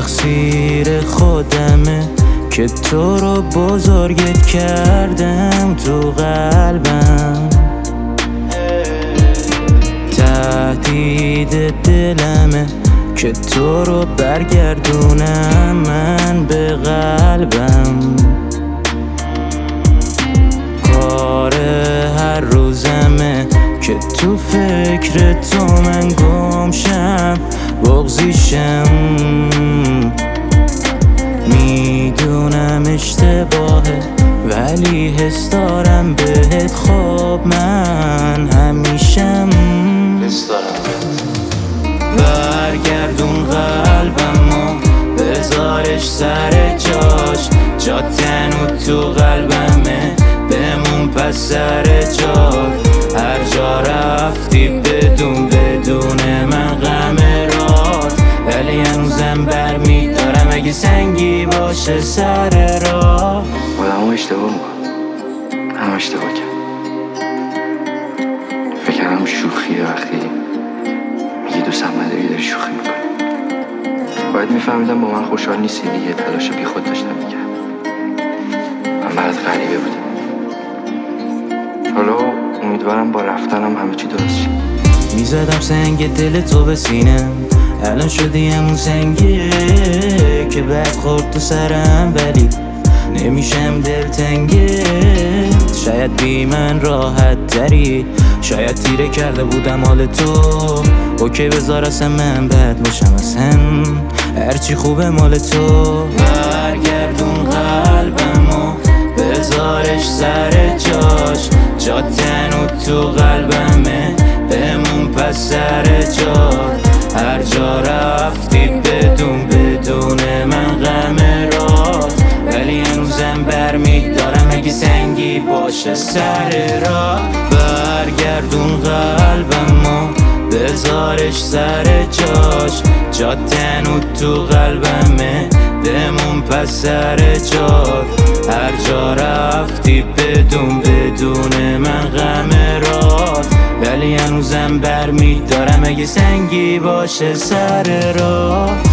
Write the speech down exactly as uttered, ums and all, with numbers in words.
تقصیر خودمه که تو رو بزرگت کردم تو قلبم. تهدید دلمه که تو رو برگردونم من به قلبم. کار هر روزمه که تو فکر تو من گمشم بغضیشم. میدونم اشتباهه ولی حس دارم بهت، خب من همیشم حس دارم بهت. برگردون قلبمو بذارش سر جاش، جا تنو تو قلبمه بمون پس سر جات. هر جا رفتی بدون بدون من غم رات، ولی هنوزم برمیدارم اگه سنگی باشه سر راه. آدمو اشتباه میکنم، هم اشتباه کرد. فکرم شوخیه وقتی میگی دوستم نداری داری شوخی میکنی. باید میفهمیدم با من خوشحال نیستی دیگه، تلاش بی خود داشتم میکرد. من برات غریبه بودم. حالا امیدوارم با رفتنم همه چی درست شه. میزدم سنگ دل تو به سینم، الان شدی همون سنگه که بعد خورد تو سرم، ولی نمیشم دلتنگه. شاید بی من راحت تری، شاید تیره کرده بودم حال تو. اوکی بذار اصلا من بد باشم، اصلا هرچی خوبه مال تو. برگردون قلبمو بذارش سر جاش، جا تنو تو قلبمه بمون پس سر جات. هر جا رفتی بدون بدون من غم رات، ولی هنوزم برمیدارم اگه سنگی باشه سر راه. برگردون قلبمو بذارش سر جاش، جا تنو تو قلبمه بمون پس سر جات. هر جا رفتی بدون بدون من غم رات، ولی هنوزم برمیدارم اگه سنگی باشه سر راه.